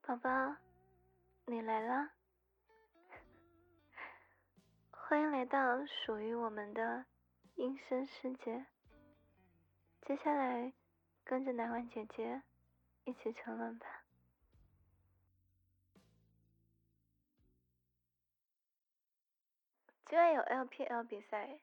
宝宝，你来了，欢迎来到属于我们的音声世界。接下来，跟着奶婉姐姐一起沉沦吧。今晚有 LPL 比赛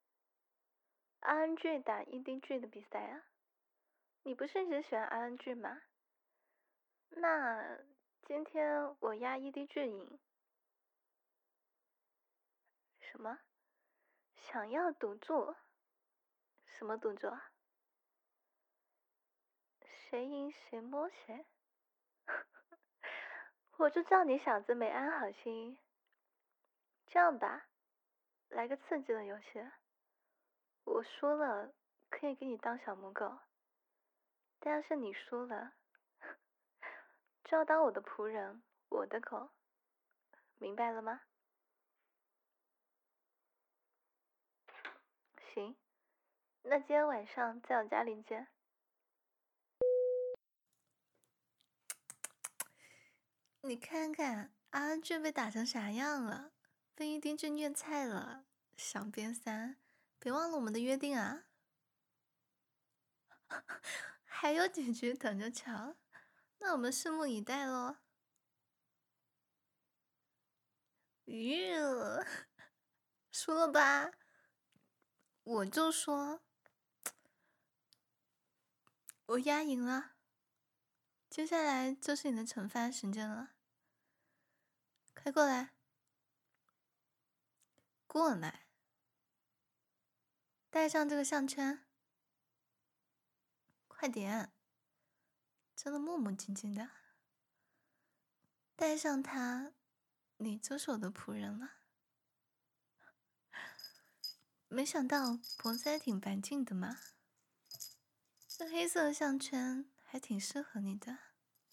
，RNG 打 EDG 的比赛啊。你不是一直喜欢 RNG 吗？那今天我压 EDG 赢。什么？想要赌注？什么赌注啊？谁赢谁摸谁？我就知道你小子没安好心。这样吧，来个刺激的游戏。我输了可以给你当小母狗，但要是你输了，就要当我的仆人，我的狗，明白了吗？行，那今天晚上在我家里见。你看看RNG被打成啥样了，被一丁就虐菜了。想变三，别忘了我们的约定啊！还有几局等着瞧，那我们拭目以待喽。输了吧？我就说，我压赢了。接下来就是你的惩罚时间了，快过来，过来，戴上这个项圈，快点，真的磨磨唧唧的，戴上它，你就是我的仆人了。没想到脖子还挺白净的嘛，这黑色的项圈还挺适合你的。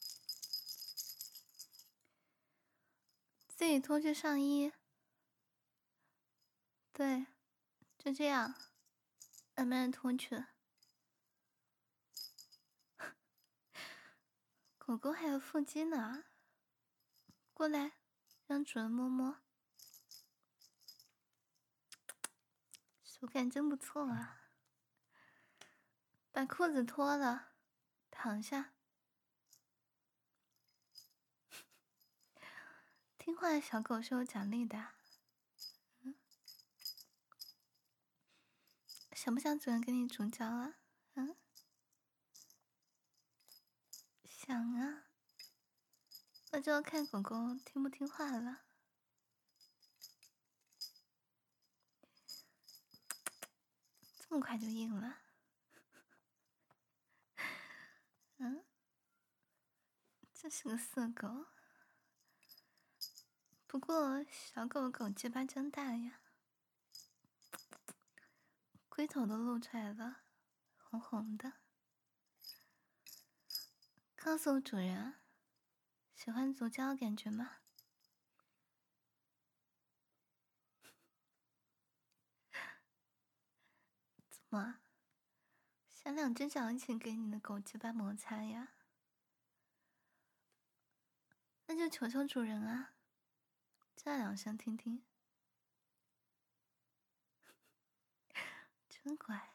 自己脱去上衣，对，就这样，慢慢脱去。狗狗还有腹肌呢，过来，让主人摸摸，手感真不错啊。把裤子脱了，躺下。听话的小狗是有奖励的。想不想主人给你煮脚啊？想啊，那就要看狗狗听不听话了。这么快就硬了？这是个色狗。不过小狗狗鸡巴真大呀，龟头都露出来了，红红的。告诉我主人啊，喜欢足胶的感觉吗？怎么？想两只脚一起给你的狗鸡巴摩擦呀？那就求求主人啊，叫两声听听。真乖，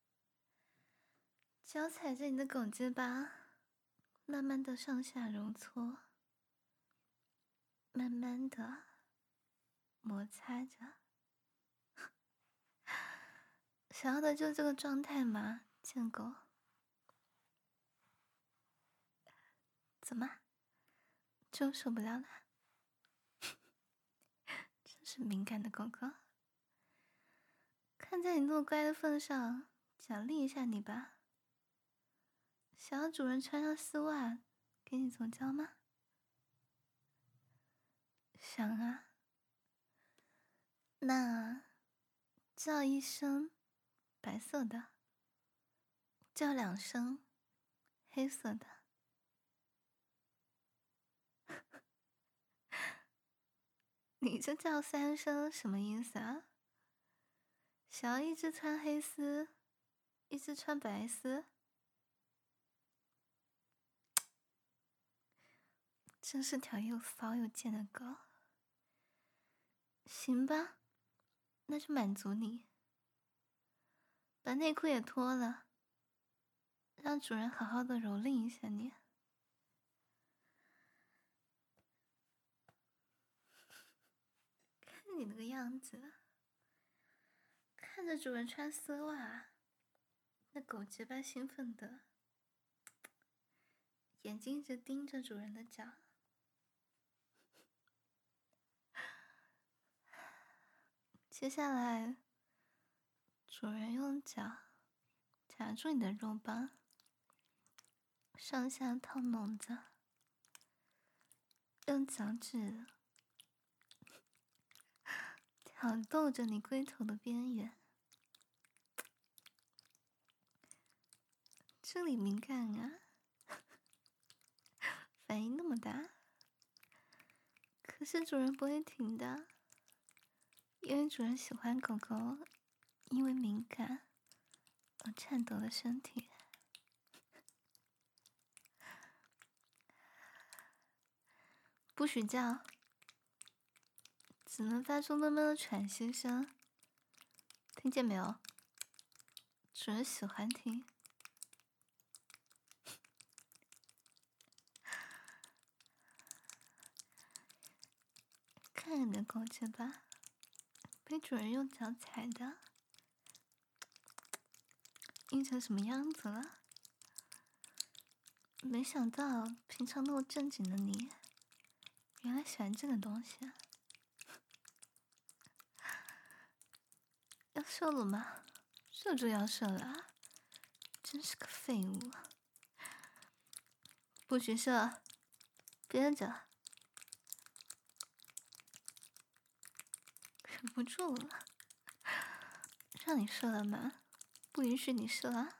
脚踩着你的狗鸡巴，慢慢的上下揉搓，慢慢的摩擦着。想要的就是这个状态吗，贱狗？怎么，就受不了了？真是敏感的狗狗。看在你那么乖的份上，奖励一下你吧。想要主人穿上丝袜给你足胶吗？想啊。那叫一声白色的，叫两声黑色的。你这叫三声什么意思啊？想要一只穿黑丝，一只穿白丝？ 真是条又骚又贱的狗。行吧，那就满足你。把内裤也脱了，让主人好好的蹂躏一下你。看你那个样子，看着主人穿丝袜，那狗结巴兴奋的，眼睛一直盯着主人的脚。接下来，主人用脚夹住你的肉棒，上下套弄着，用脚趾挑逗着你龟头的边缘。这里敏感啊，反应那么大。可是主人不会停的，因为主人喜欢狗狗因为敏感而颤抖的身体。不许叫，只能发出闷闷的喘息声，听见没有？主人喜欢听。看你的狗结巴，被主人用脚踩的，硬成什么样子了？没想到平常那么正经的你，原来喜欢这个东西啊！要射了吗？射就要射了啊，真是个废物！不许射，憋着。忍不住了，让你射了吗？不允许你射啊！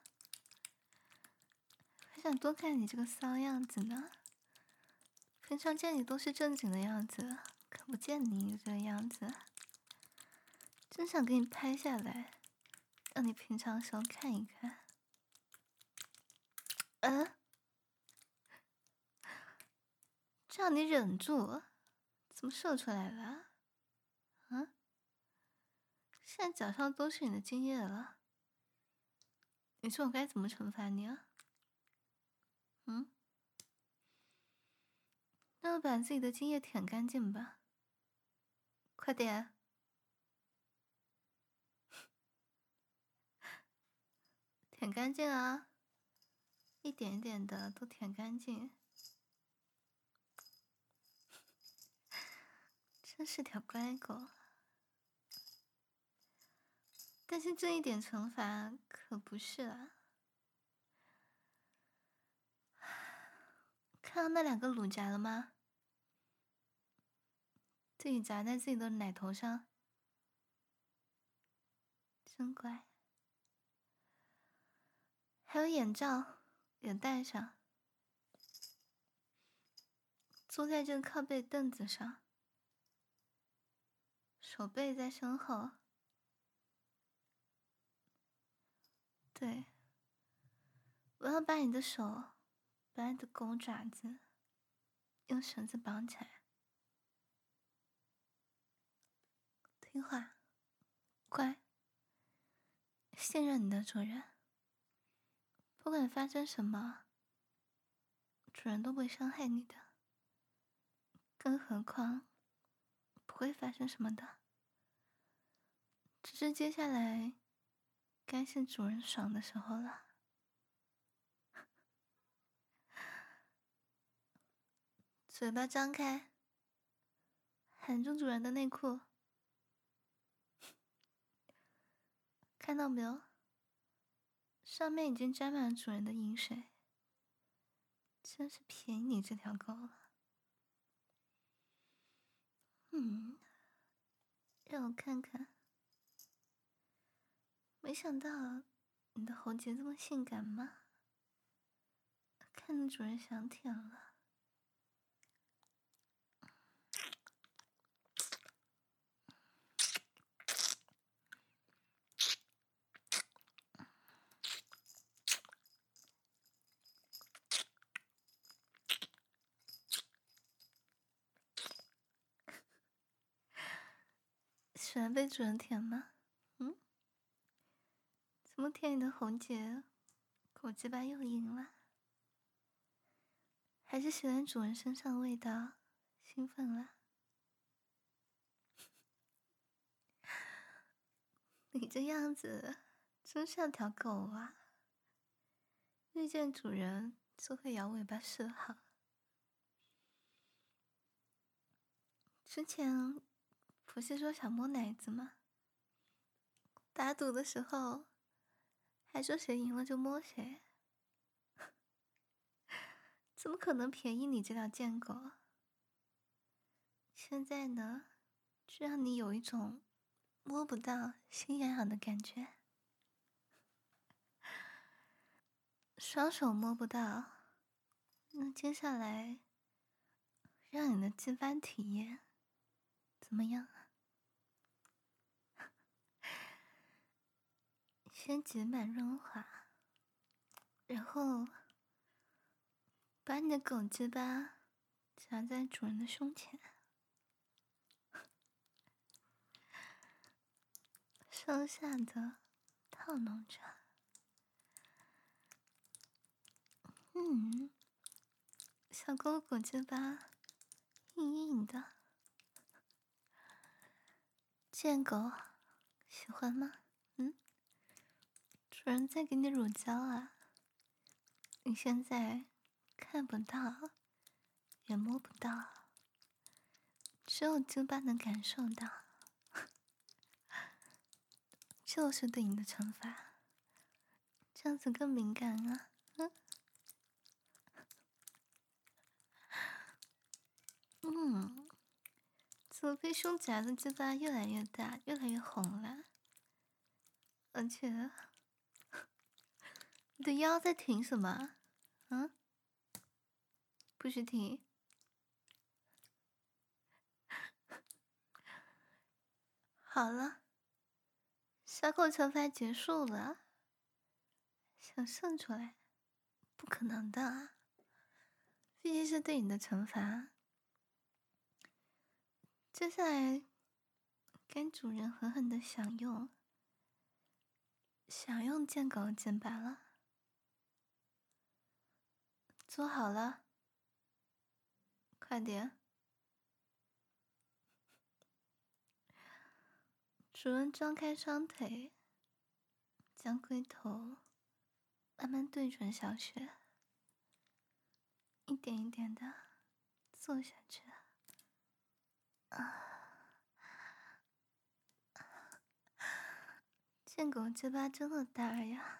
还想多看你这个骚样子呢。平常见你都是正经的样子，可不见你这个样子。真想给你拍下来，让你平常时候看一看。这样你忍住，怎么射出来了？啊？现在脚上都是你的精液了，你说我该怎么惩罚你啊？那我把自己的精液舔干净吧，快点！舔干净啊，一点一点的都舔干净。真是条乖狗，但是这一点惩罚可不是啊。看到那2个乳夹了吗？自己夹在自己的奶头上，真乖。还有眼罩也戴上，坐在这个靠背凳子上，手背在身后。对，我要把你的手，把你的狗爪子用绳子绑起来。听话，乖，信任你的主人。不管发生什么，主人都不会伤害你的。更何况，不会发生什么的。只是接下来，该是主人爽的时候了。嘴巴张开，含住主人的内裤，看到没有？上面已经沾满了主人的饮水，真是便宜你这条狗了。让我看看。没想到你的喉结这么性感吗？看着主人想舔了。 喜欢被主人舔吗？嗯，怎么舔你的喉结，口鸡巴又硬了？还是喜欢主人身上的味道，兴奋了？你这样子真像条狗啊！遇见主人就会摇尾巴示好。之前不是说想摸奶子吗？打赌的时候还说谁赢了就摸谁，怎么可能便宜你这条贱狗？现在呢，就让你有一种摸不到心痒痒的感觉，双手摸不到，那接下来让你的鸡巴体验怎么样啊？先挤满润滑，然后把你的狗鸡巴夹在主人的胸前，上下的套弄着。小狗狗鸡巴硬硬的，贱狗喜欢吗？主人在给你乳胶啊，你现在看不到，也摸不到，只有鸡巴能感受到，就是对你的惩罚，这样子更敏感啊。左边胸夹的鸡巴越来越大，越来越红了，而且你的腰在挺什么？不许挺！好了，小狗惩罚结束了，想胜出来，不可能的啊，毕竟是对你的惩罚。接下来，该主人狠狠的享用贱狗剑拔了。做好了，快点！主人张开双腿，将龟头慢慢对准小穴，一点一点的坐下去。贱狗鸡巴真的大呀，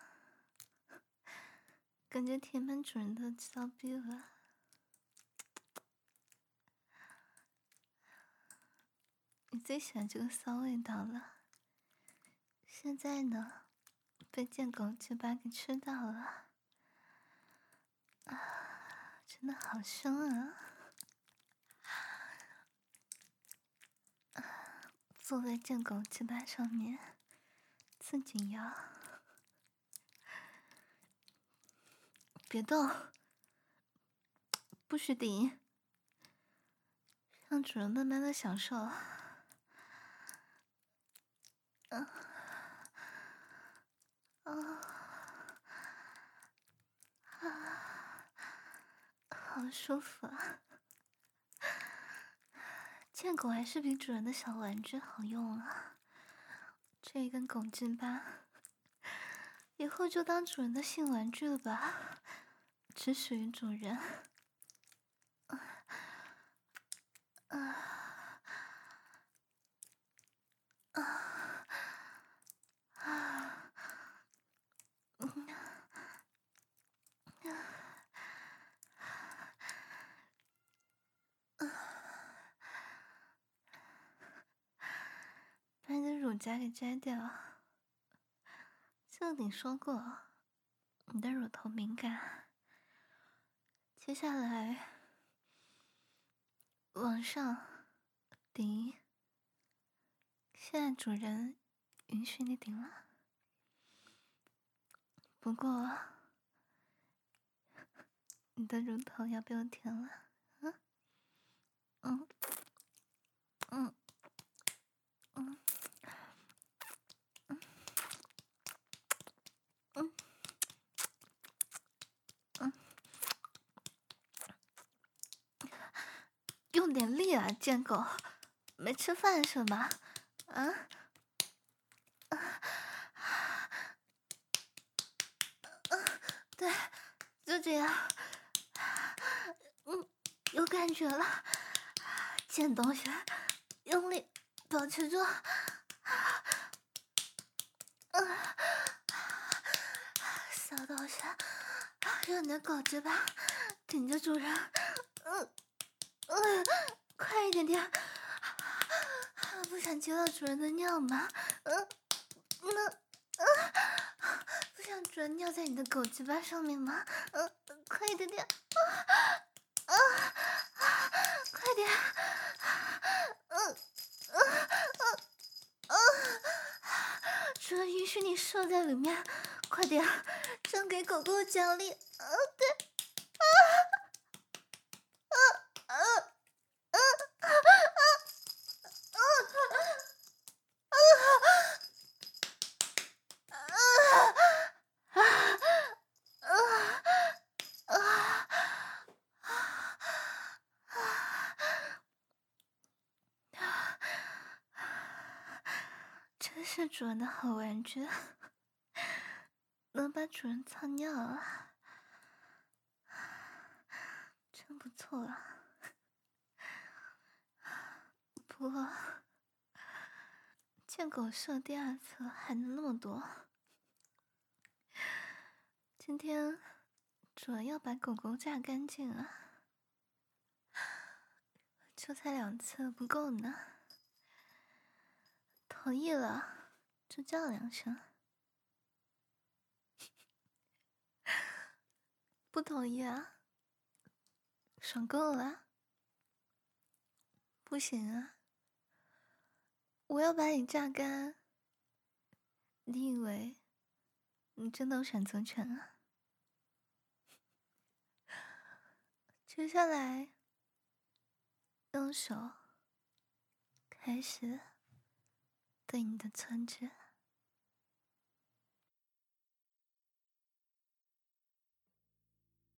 感觉填满主人的骚逼了。你最喜欢这个骚味道了，现在呢，被贱狗鸡巴给吃到了，真的好凶啊！坐在贱狗鸡巴上面，自己摇，别动，不许顶，让主人慢慢的享受。好舒服啊！贱狗还是比主人的小玩具好用啊！这一根狗鸡巴，以后就当主人的性玩具了吧，只属于主人。把你的乳夹给摘掉。这你说过，你的乳头敏感。接下来，往上顶。现在主人允许你顶了，不过你的乳头要被我舔了。嗯。 用点力啊，贱狗！没吃饭是吧？啊？对，就这样。有感觉了，贱东西，用力保持住。小东西，用你的狗嘴巴顶着主人。快一点点，不想接到主人的尿吗？不想主人尿在你的狗鸡巴上面吗？快一点点，快点，主人允许你射在里面，快点，这样给狗狗奖励。对。真是主人的好玩具，能把主人操尿了，真不错啊。不过，见狗射第二次还能那么多，今天主人要把狗狗榨干净啊，就才2次不够呢。同意了，就叫2声。不同意啊？爽够了？不行啊！我要把你榨干。你以为你真的有选择权啊？接下来，用手开始对你的村子